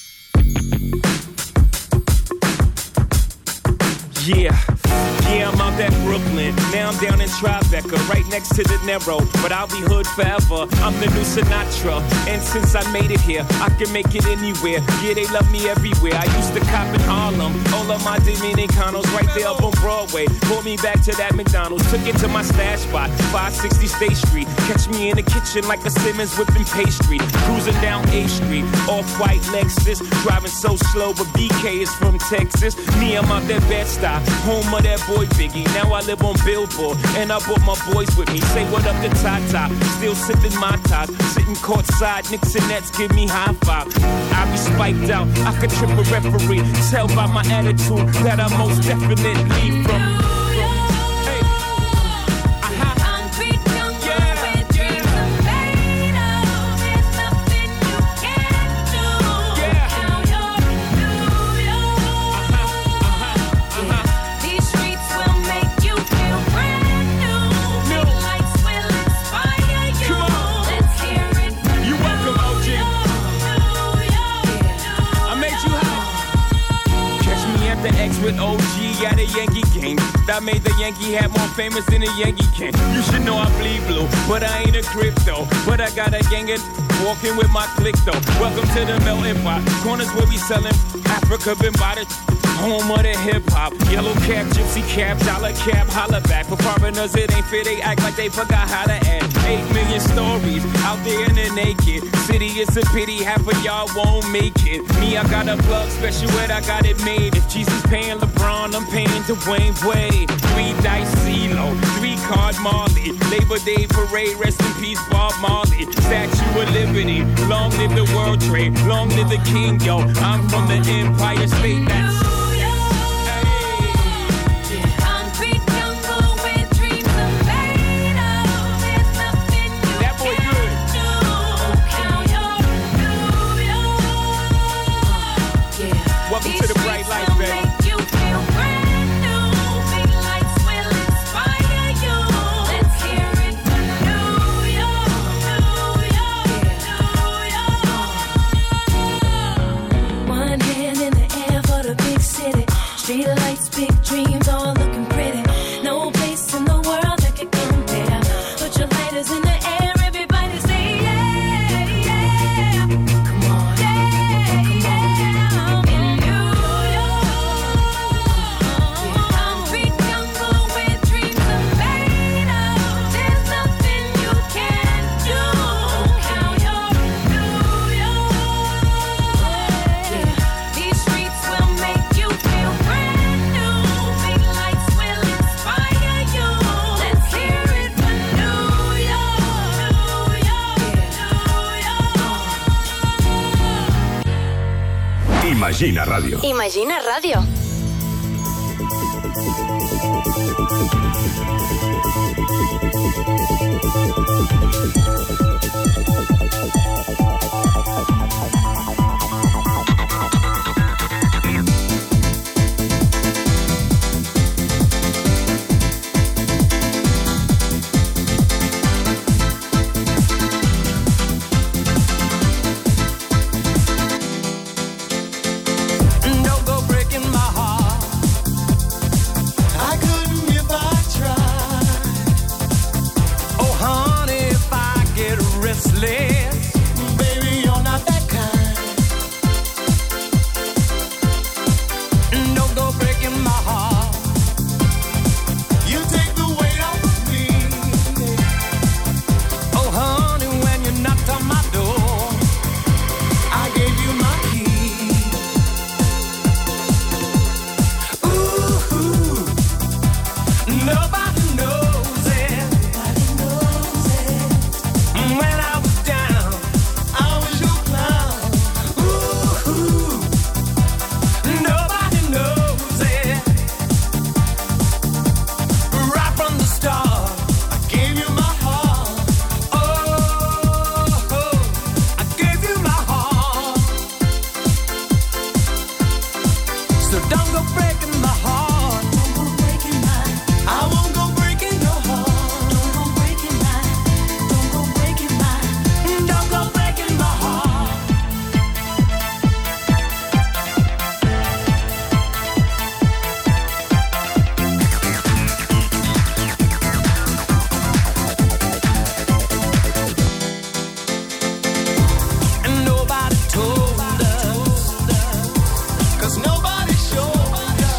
Yeah, yeah, I'm out at Brooklyn. Now I'm down in Tribeca, right next to De Niro. But I'll be hood forever. I'm the new Sinatra. And since I made it here, I can make it anywhere. Yeah, they love me everywhere. I used to cop in Harlem. All of my Dominicanos right there up on Broadway. Pulled me back to that McDonald's. Took it to my stash spot, five sixty State Street. Catch me in the kitchen like a Simmons whipping pastry. Cruising down A Street, off-white Lexus. Driving so slow, but B K is from Texas. Me, I'm out that Bed-Stuy, home of that boy Biggie. Now I live on Billboard, and I brought my boys with me. Say what up to Tata, still sipping my top. Sitting courtside, Knicks and Nets give me high five. I be spiked out, I could trip a referee. Tell by my attitude that I most definitely from. With O G at a Yankee game, that made the Yankee hat more famous than a Yankee can. You should know I bleed blue, but I ain't a crypto. But I got a gang of walking with my click though. Welcome to the melting pot. Corners where we selling Africa been by the home of the hip hop. Yellow cap, gypsy cap, dollar cap, holla back. For foreigners it ain't fair, they act like they forgot how to act. Eight million stories out there in the naked city. It's a pity half of y'all won't make it. Me, I got a plug special ed, I got it made. If Jesus paying LeBron, I'm paying Dwayne Wade. Three dice CeeLo, three card Marley. Labor Day parade, rest in peace Bob Marley. Statue of Liberty, long live the World Trade, long live the King, yo. I'm from the Empire State, that's welcome to the Imagina Radio. Imagina Radio. Nobody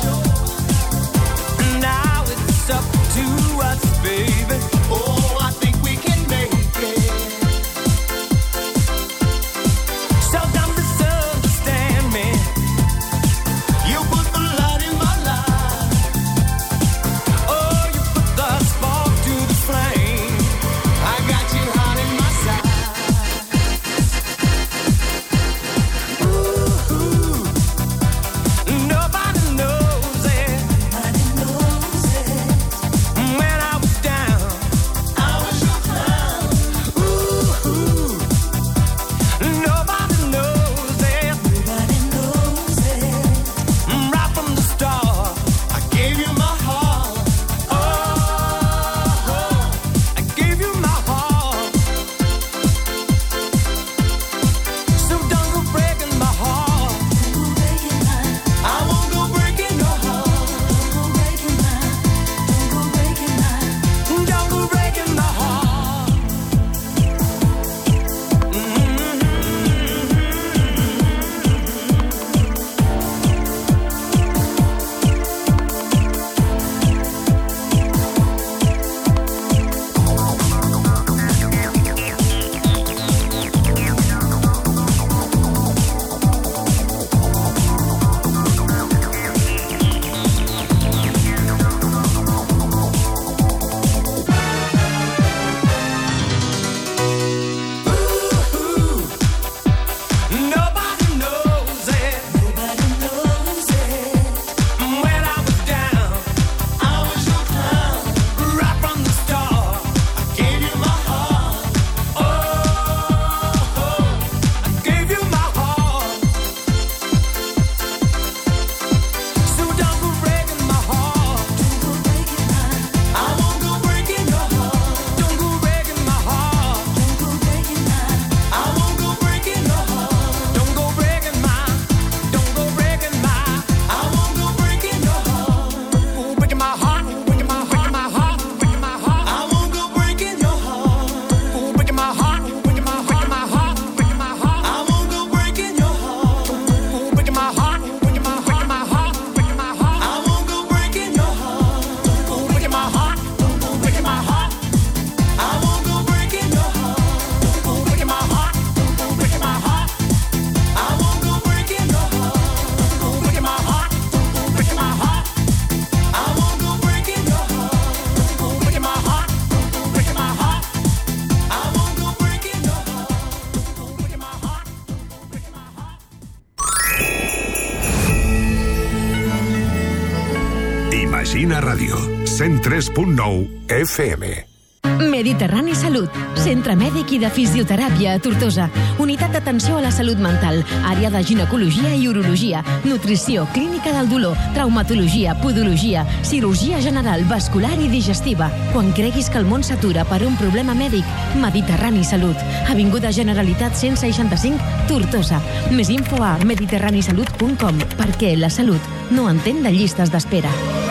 Imagina Ràdio, cent tres punt nou F M. Mediterrani Salut, centre mèdic i de fisioteràpia a Tortosa. Unitat d'atenció a la salut mental, àrea de ginecologia i urologia, nutrició, clínica del dolor, traumatologia, podologia, cirurgia general, vascular i digestiva. Quan creguis que el món s'atura per un problema mèdic, Mediterrani Salut. Avinguda Generalitat cent seixanta-cinc, Tortosa. Més info a mediterranisalut punt com, perquè la salut no entén de llistes d'espera.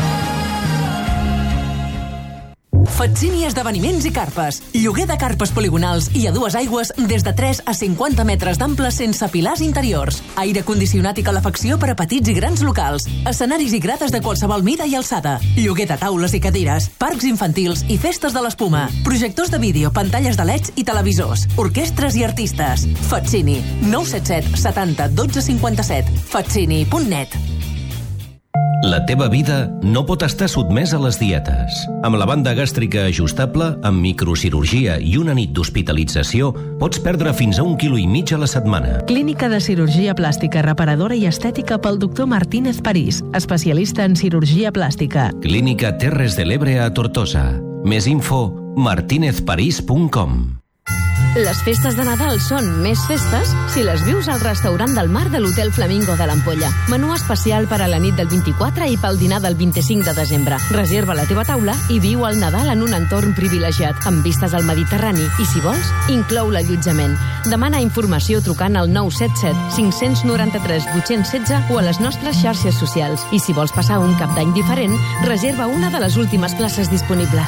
Fatsini Esdeveniments i Carpes. Lloguer de carpes poligonals i a dues aigües des de tres a cinquanta metres d'ample sense pilars interiors. Aire condicionat i calefacció per a petits i grans locals. Escenaris i grades de qualsevol mida i alçada. Lloguer de taules i cadires. Parcs infantils i festes de l'espuma. Projectors de vídeo, pantalles de leds i televisors. Orquestres i artistes. Fatsini. nou set set setanta dotze cinquanta-set. fatsini punt net. La teva vida no pot estar sotmesa a les dietes. Amb la banda gàstrica ajustable, amb microcirurgia i una nit d'hospitalització, pots perdre fins a un quilo i mig a la setmana. Clínica de cirurgia plàstica reparadora i estètica pel doctor Martínez París, especialista en cirurgia plàstica. Clínica Terres de l'Ebre a Tortosa. Més info, martinez parís punt com. Les festes de Nadal són més festes si les vius al restaurant del mar de l'Hotel Flamingo de l'Ampolla. Menú especial per a la nit del vint-i-quatre i pel dinar del vint-i-cinc de desembre. Reserva la teva taula i viu el Nadal en un entorn privilegiat, amb vistes al Mediterrani i, si vols, inclou l'allotjament. Demana informació trucant al nou set set cinc nou tres vuit un sis o a les nostres xarxes socials. I si vols passar un cap d'any diferent, reserva una de les últimes places disponibles.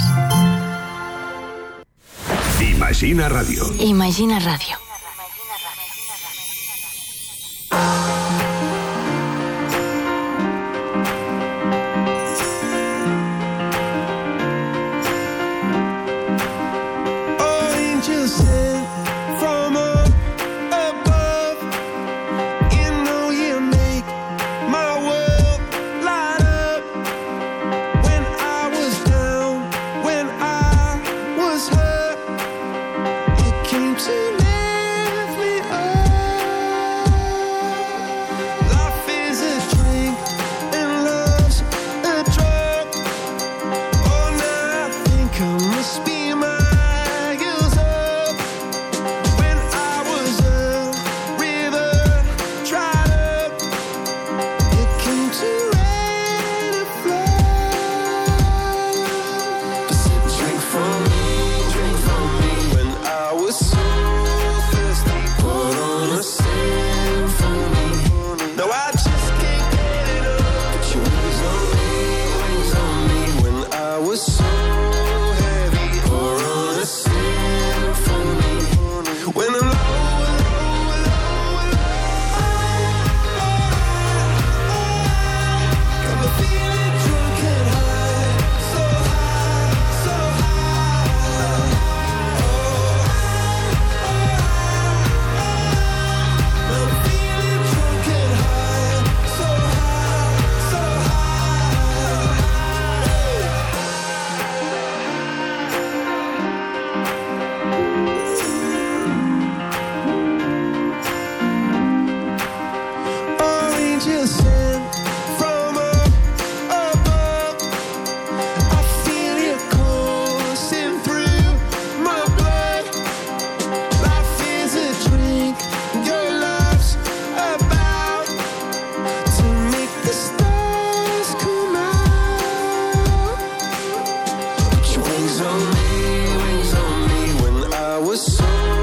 Imagina Ràdio. Imagina Ràdio.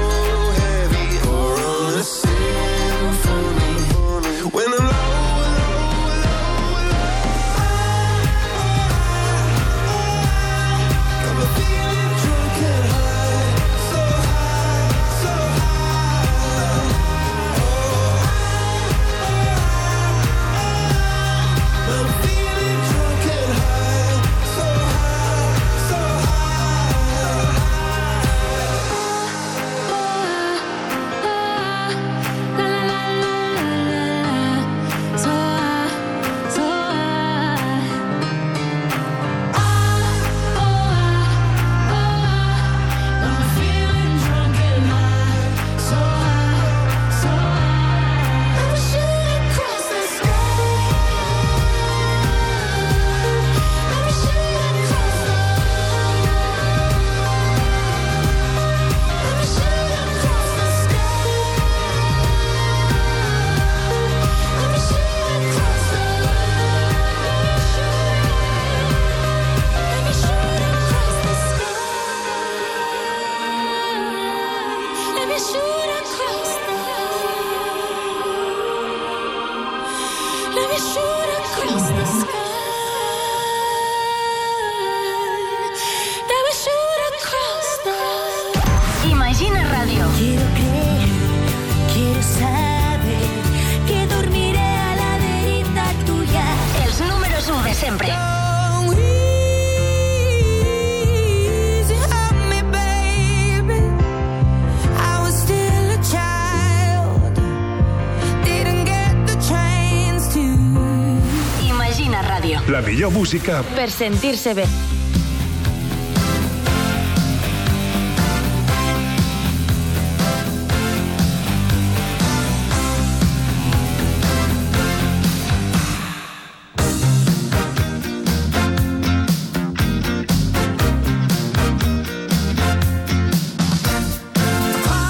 When I'm low, we shoot across the sky. That we shoot across the... Imagina Ràdio. Quiero creer, quiero saber que dormiré a la verita tuya. Els números u de sempre. La millor música Per sentir-se bé.